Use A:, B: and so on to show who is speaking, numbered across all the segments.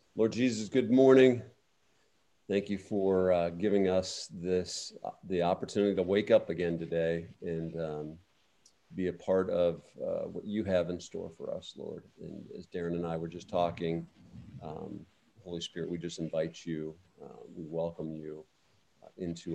A: Lord Jesus, good morning. Thank you for giving us the opportunity to wake up again today and be a part of what you have in store for us, Lord. And as Darren and I were just talking, um, Holy Spirit, we just invite you, we welcome you into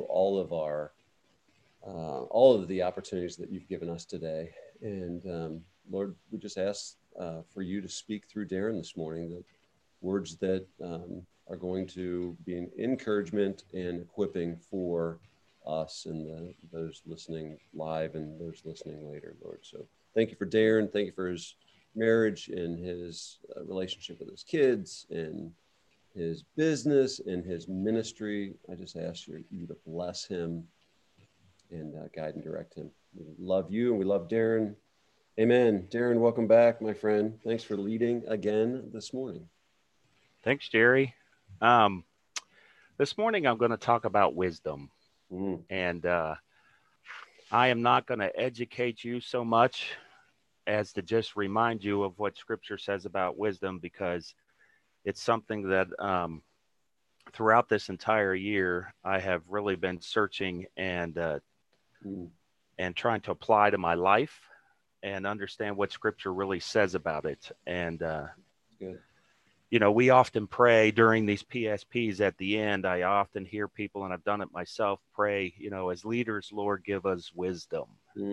A: all of the opportunities that you've given us today. And Lord, we just ask for you to speak through Darren this morning, that words that are going to be an encouragement and equipping for us and those listening live and those listening later, Lord. So thank you for Darren. Thank you for his marriage and his relationship with his kids and his business and his ministry. I just ask you to bless him and guide and direct him. We love you and we love Darren. Amen. Darren, welcome back, my friend. Thanks for leading again this morning.
B: Thanks, Jerry. Um, this morning, I'm going to talk about wisdom. And I am not going to educate you so much as to just remind you of what Scripture says about wisdom, because it's something that throughout this entire year, I have really been searching and trying to apply to my life and understand what Scripture really says about it. And
A: good.
B: You know, we often pray during these PSPs at the end. I often hear people, and I've done it myself, pray, you know, as leaders, Lord, give us wisdom.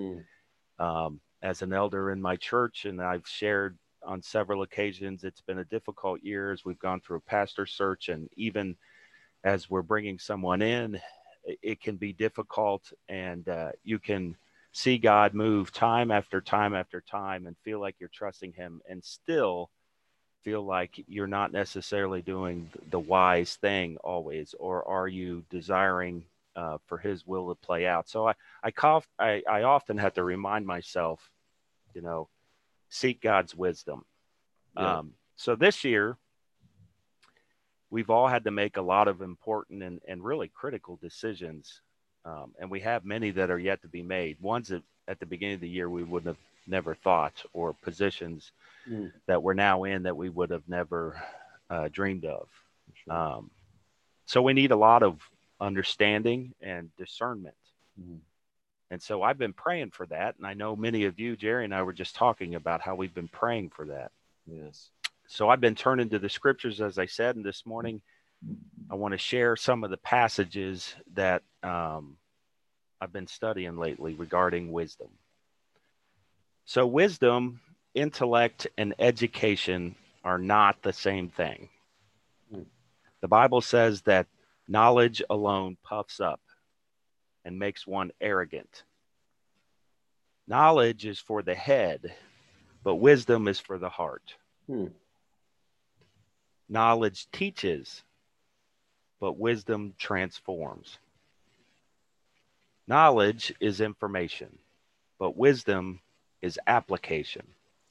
B: As an elder in my church, and I've shared on several occasions, it's been a difficult year as we've gone through a pastor search. And even as we're bringing someone in, it can be difficult. And you can see God move time after time after time and feel like you're trusting him and still feel like you're not necessarily doing the wise thing always, or are you desiring for his will to play out? So I often have to remind myself, you know, seek God's wisdom.
A: Yeah.
B: So this year, we've all had to make a lot of important and really critical decisions. And we have many that are yet to be made. Ones that at the beginning of the year we wouldn't have never thought, or positions that we're now in that we would have never dreamed of.
A: Sure.
B: So we need a lot of understanding and discernment. And so I've been praying for that. And I know many of you, Jerry and I, were just talking about how we've been praying for that.
A: Yes.
B: So I've been turning to the scriptures, as I said, and this morning I want to share some of the passages that I've been studying lately regarding wisdom. So wisdom, intellect, and education are not the same thing. The Bible says that knowledge alone puffs up and makes one arrogant. Knowledge is for the head, but wisdom is for the heart. Knowledge teaches, but wisdom transforms. Knowledge is information, but wisdom is application.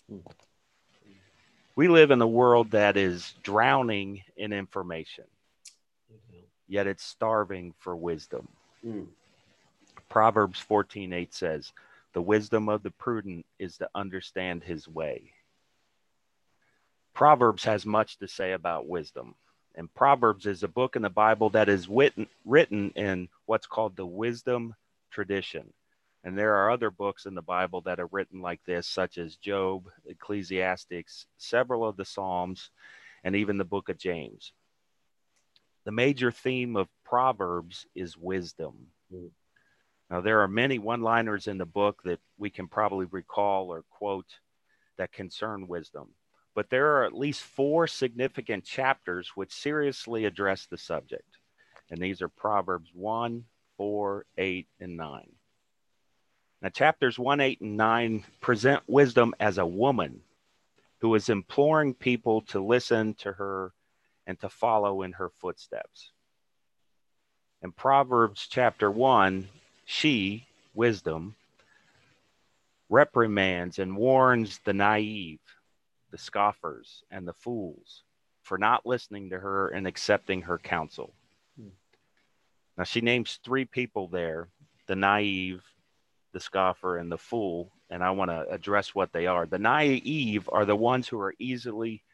B: We live in a world that is drowning in information, yet it's starving for wisdom. Proverbs 14:8 says, "The wisdom of the prudent is to understand his way." Proverbs has much to say about wisdom. And Proverbs is a book in the Bible that is written in what's called the wisdom tradition. And there are other books in the Bible that are written like this, such as Job, Ecclesiastes, several of the Psalms, and even the book of James. The major theme of Proverbs is wisdom. Now, there are many one-liners in the book that we can probably recall or quote that concern wisdom. But there are at least 4 significant chapters which seriously address the subject. And these are Proverbs 1, 4, 8, and 9. Now, chapters 1, 8, and 9 present wisdom as a woman who is imploring people to listen to her and to follow in her footsteps. In Proverbs chapter 1, she, wisdom, reprimands and warns the naive, the scoffers, and the fools for not listening to her and accepting her counsel. Now, she names 3 people there, the naive, the scoffer, and the fool, and I want to address what they are. The naive are the ones who are easily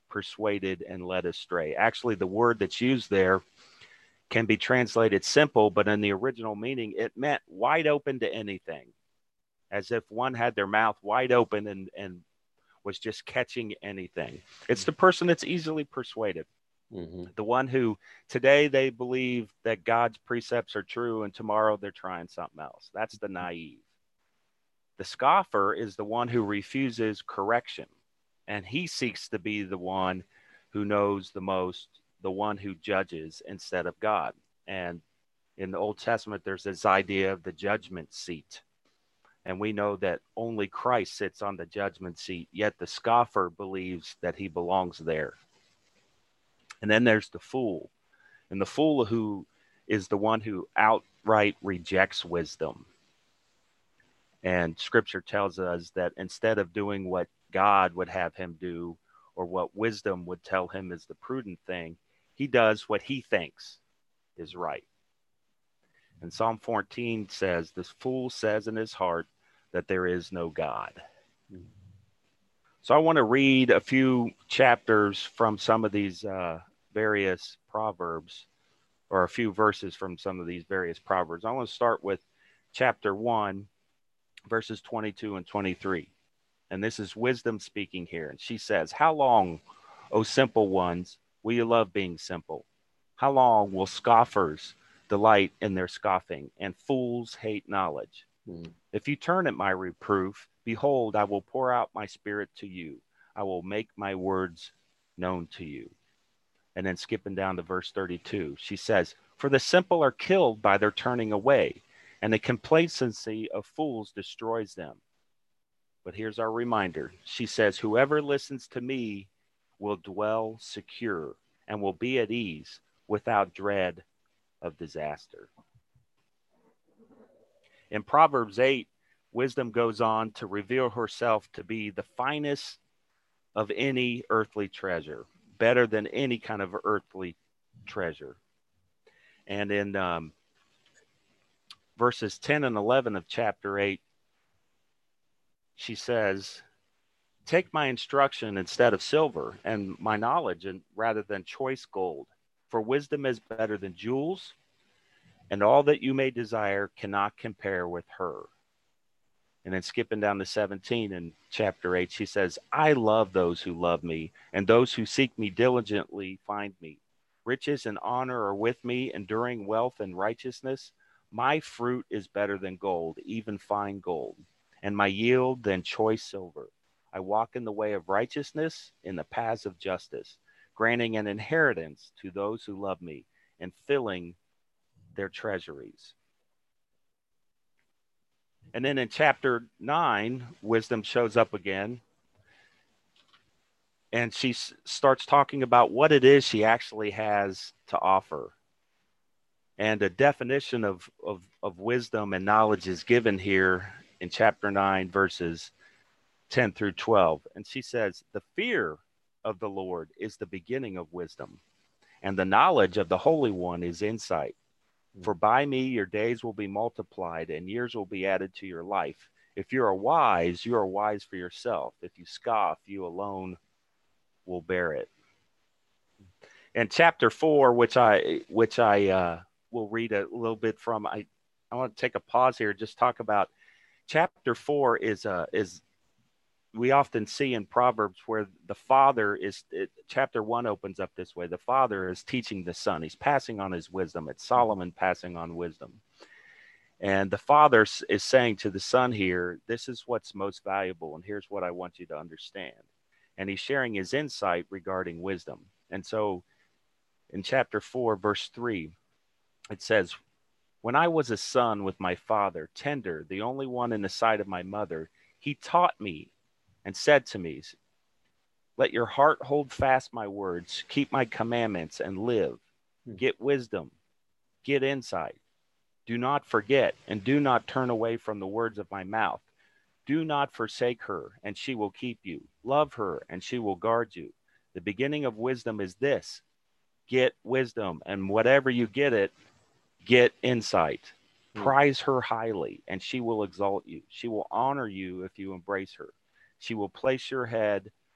B: persuaded and led astray. Actually, the word that's used there can be translated simple, but in the original meaning, it meant wide open to anything, as if one had their mouth wide open and was just catching anything. It's the person that's easily persuaded. Mm-hmm. The one who today they believe that God's precepts are true and tomorrow they're trying something else. That's the naive. The scoffer is the one who refuses correction, and he seeks to be the one who knows the most, the one who judges instead of God. And in the Old Testament, there's this idea of the judgment seat. And we know that only Christ sits on the judgment seat, yet the scoffer believes that he belongs there. And then there's the fool. And the fool who is the one who outright rejects wisdom. And scripture tells us that instead of doing what God would have him do, or what wisdom would tell him is the prudent thing, he does what he thinks is right. And Psalm 14 says, "This fool says in his heart that there is no God." Mm-hmm. So I want to read a few chapters from some of these various proverbs, or a few verses from some of these various proverbs. I want to start with chapter 1, verses 22 and 23. And this is wisdom speaking here. And she says, "How long, O simple ones, will you love being simple? How long will scoffers delight in their scoffing, and fools hate knowledge? If you turn at my reproof, behold, I will pour out my spirit to you. I will make my words known to you." And then skipping down to verse 32, she says, "For the simple are killed by their turning away, and the complacency of fools destroys them." But here's our reminder. She says, "Whoever listens to me will dwell secure and will be at ease without dread of disaster." In Proverbs 8, wisdom goes on to reveal herself to be the finest of any earthly treasure, better than any kind of earthly treasure. And in verses 10 and 11 of chapter 8, she says, "Take my instruction instead of silver, and my knowledge rather than choice gold. For wisdom is better than jewels, and all that you may desire cannot compare with her." And then skipping down to 17 in chapter 8, she says, "I love those who love me, and those who seek me diligently find me. Riches and honor are with me, enduring wealth and righteousness. My fruit is better than gold, even fine gold, and my yield than choice silver. I walk in the way of righteousness, in the paths of justice, granting an inheritance to those who love me, and filling their treasuries." And then in chapter 9, wisdom shows up again. And she starts talking about what it is she actually has to offer. And a definition of wisdom and knowledge is given here in chapter 9, verses 10 through 12. And she says, "The fear of the Lord is the beginning of wisdom, and the knowledge of the Holy One is insight. For by me your days will be multiplied, and years will be added to your life. If you are wise for yourself. If you scoff, you alone will bear it." And chapter 4, which I will read a little bit from, I want to take a pause here, just talk about chapter 4 is we often see in Proverbs where the father chapter 1 opens up this way. The father is teaching the son. He's passing on his wisdom. It's Solomon passing on wisdom. And the father is saying to the son here, "This is what's most valuable, and here's what I want you to understand." And he's sharing his insight regarding wisdom. And so in chapter 4, verse 3, it says, "When I was a son with my father, tender, the only one in the sight of my mother, he taught me and said to me, let your heart hold fast my words, keep my commandments and live. Get wisdom, get insight. Do not forget and do not turn away from the words of my mouth. Do not forsake her, and she will keep you. Love her, and she will guard you. The beginning of wisdom is this: get wisdom, and whatever you get insight. Prize her highly, and she will exalt you. She will honor you if you embrace her. She will place your head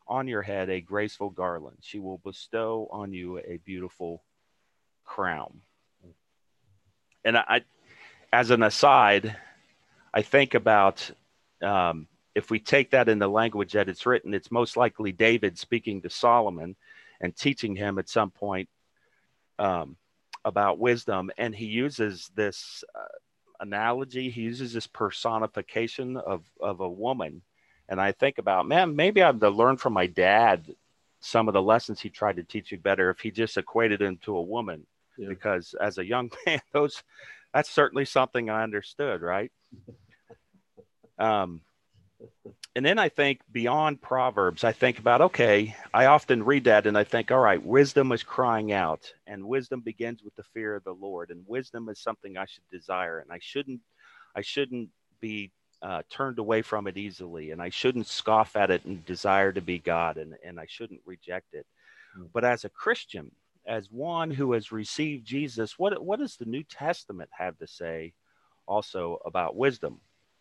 B: on your head a graceful garland. She will bestow on you a beautiful crown. And as an aside, I think about if we take that in the language that it's written, it's most likely David speaking to Solomon and teaching him at some point about wisdom. And he uses this analogy, he uses this personification of a woman. And I think about, man, maybe I'd have learned from my dad some of the lessons he tried to teach you better if he just equated him to a woman. Yeah. Because as a young man, that's certainly something I understood, right? And then I think beyond Proverbs, I think about, okay, I often read that and I think, all right, wisdom is crying out, and wisdom begins with the fear of the Lord, and wisdom is something I should desire, and I shouldn't be turned away from it easily, and I shouldn't scoff at it and desire to be God, and I shouldn't reject it. But as a Christian, as one who has received Jesus, what does the New Testament have to say also about wisdom?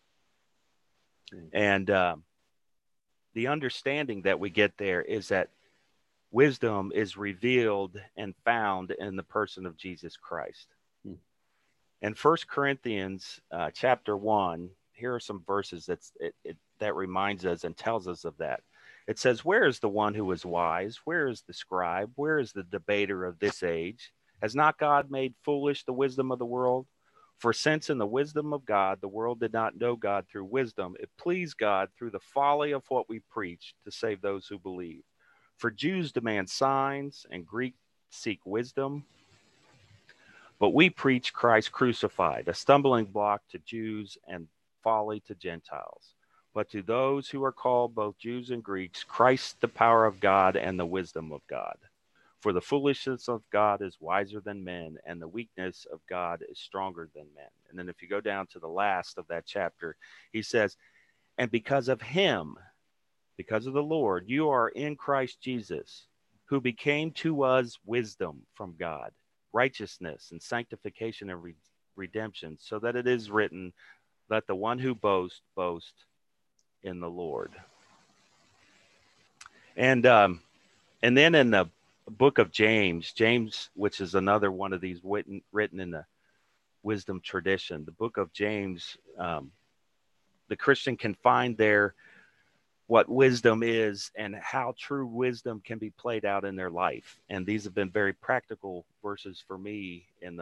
B: And the understanding that we get there is that wisdom is revealed and found in the person of Jesus Christ. In 1 Corinthians chapter 1, here are some verses that reminds us and tells us of that. It says, "Where is the one who is wise? Where is the scribe? Where is the debater of this age? Has not God made foolish the wisdom of the world? For since in the wisdom of God, the world did not know God through wisdom, it pleased God through the folly of what we preach to save those who believe. For Jews demand signs and Greeks seek wisdom, but we preach Christ crucified, a stumbling block to Jews and folly to Gentiles. But to those who are called, both Jews and Greeks, Christ the power of God and the wisdom of God. For the foolishness of God is wiser than men, and the weakness of God is stronger than men." And then if you go down to the last of that chapter, he says, "And because of him, because of the Lord, you are in Christ Jesus, who became to us wisdom from God, righteousness and sanctification and redemption, so that it is written, let the one who boasts, boast in the Lord." And then in the book of James, which is another one of these written in the wisdom tradition, the book of James, the Christian can find there what wisdom is and how true wisdom can be played out in their life. And these have been very practical verses for me in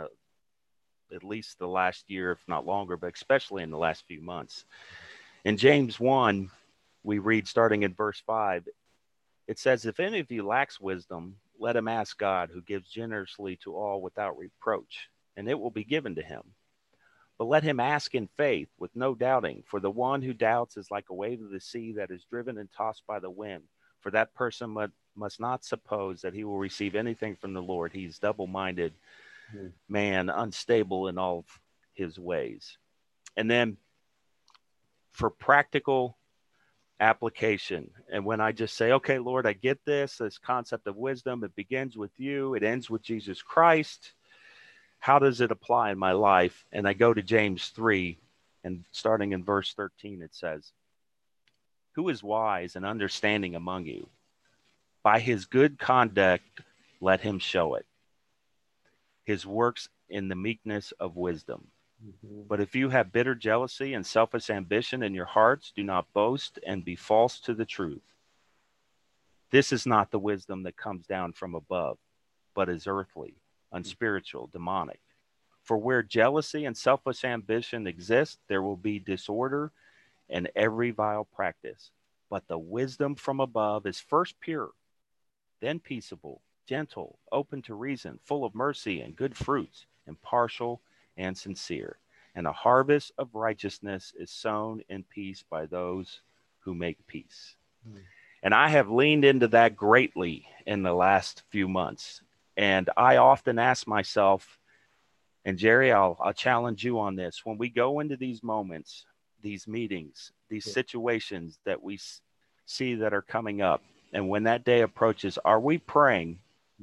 B: at least the last year, if not longer, but especially in the last few months. In James 1, we read starting in verse 5, it says, "If any of you lacks wisdom, let him ask God, who gives generously to all without reproach, and it will be given to him. But let him ask in faith with no doubting, for the one who doubts is like a wave of the sea that is driven and tossed by the wind. For that person must not suppose that he will receive anything from the Lord. He's double-minded man, unstable in all of his ways." And then for practical application, and when I just say, okay, Lord, I get this concept of wisdom, it begins with you, it ends with Jesus Christ. How does it apply in my life? And I go to James 3, and starting in verse 13, it says, "Who is wise and understanding among you? By his good conduct, let him show it. His works in the meekness of wisdom. But if you have bitter jealousy and selfish ambition in your hearts, do not boast and be false to the truth. This is not the wisdom that comes down from above, but is earthly, unspiritual, demonic. For where jealousy and selfish ambition exist, there will be disorder and every vile practice. But the wisdom from above is first pure, then peaceable, gentle, open to reason, full of mercy and good fruits, impartial and sincere. And a harvest of righteousness is sown in peace by those who make peace." And I have leaned into that greatly in the last few months. And I often ask myself, and Jerry, I'll challenge you on this. When we go into these moments, these meetings, these situations that we see that are coming up, and when that day approaches, are we praying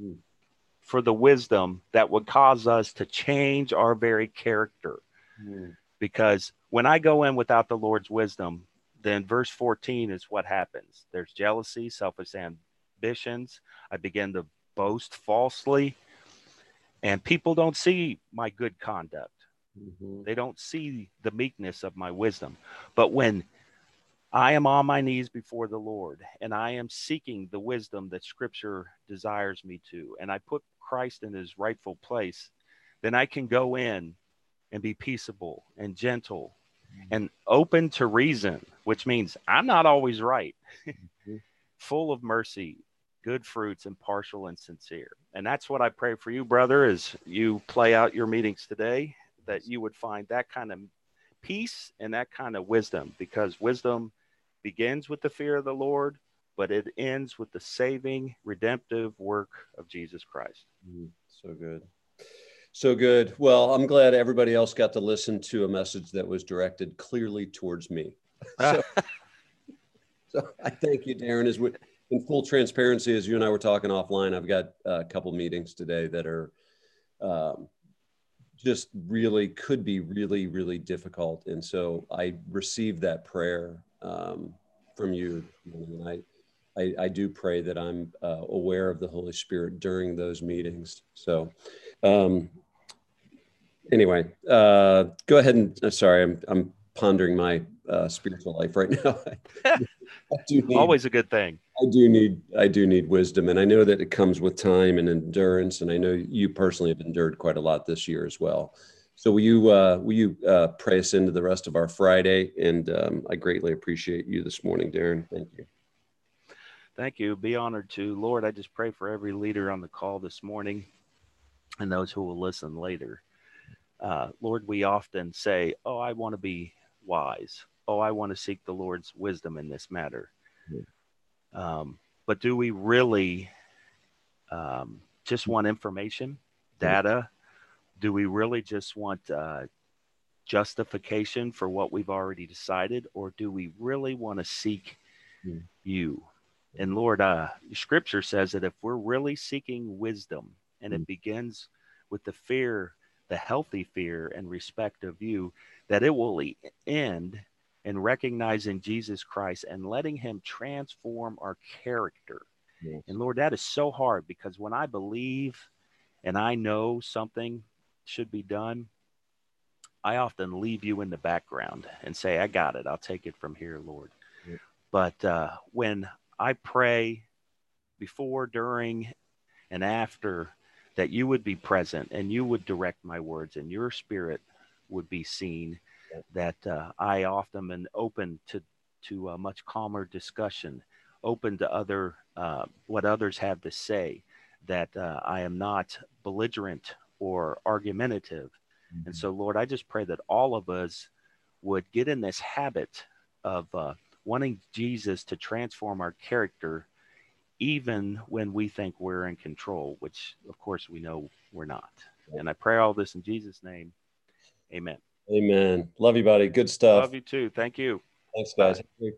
B: for the wisdom that would cause us to change our very character? Because when I go in without the Lord's wisdom, then verse 14 is what happens. There's jealousy, selfish ambitions. I begin to boast falsely, and people don't see my good conduct.
A: Mm-hmm.
B: They don't see the meekness of my wisdom. But when I am on my knees before the Lord, and I am seeking the wisdom that Scripture desires me to, and I put Christ in his rightful place, then I can go in and be peaceable and gentle and open to reason, which means I'm not always right, full of mercy, good fruits, impartial and sincere. And that's what I pray for you, brother, as you play out your meetings today, that you would find that kind of peace and that kind of wisdom, because wisdom begins with the fear of the Lord, but it ends with the saving, redemptive work of Jesus Christ.
A: So good. So good. Well, I'm glad everybody else got to listen to a message that was directed clearly towards me. So I thank you, Darren. As we, in full transparency, as you and I were talking offline, I've got a couple meetings today that are just really could be really, really difficult. And so I received that prayer from you. And I do pray that I'm aware of the Holy Spirit during those meetings. So anyway, go ahead and sorry, I'm pondering my spiritual life right now. I do need,
B: always a good thing.
A: I do need wisdom, and I know that it comes with time and endurance. And I know you personally have endured quite a lot this year as well. So will you pray us into the rest of our Friday? And I greatly appreciate you this morning, Darren. Thank you.
B: Thank you. Be honored to. Lord, I just pray for every leader on the call this morning and those who will listen later. Lord, we often say, oh, I want to be wise. Oh, I want to seek the Lord's wisdom in this matter. But do we really just want information, data? Do we really just want justification for what we've already decided? Or do we really want to seek you? And Lord, Scripture says that if we're really seeking wisdom, and it begins with the fear, the healthy fear and respect of you, that it will end in recognizing Jesus Christ and letting him transform our character.
A: Yes.
B: And Lord, that is so hard, because when I believe and I know something should be done, I often leave you in the background and say, I got it. I'll take it from here, Lord.
A: Yeah.
B: But when I pray before, during, and after, that you would be present and you would direct my words and your Spirit would be seen, that I often am open to a much calmer discussion, open to other what others have to say, that I am not belligerent or argumentative. And so, Lord, I just pray that all of us would get in this habit of wanting Jesus to transform our character, even when we think we're in control, which, of course, we know we're not. And I pray all this in Jesus' name. Amen.
A: Amen. Love you, buddy. Good stuff.
B: Love you too. Thank you.
A: Thanks, guys.
B: Bye.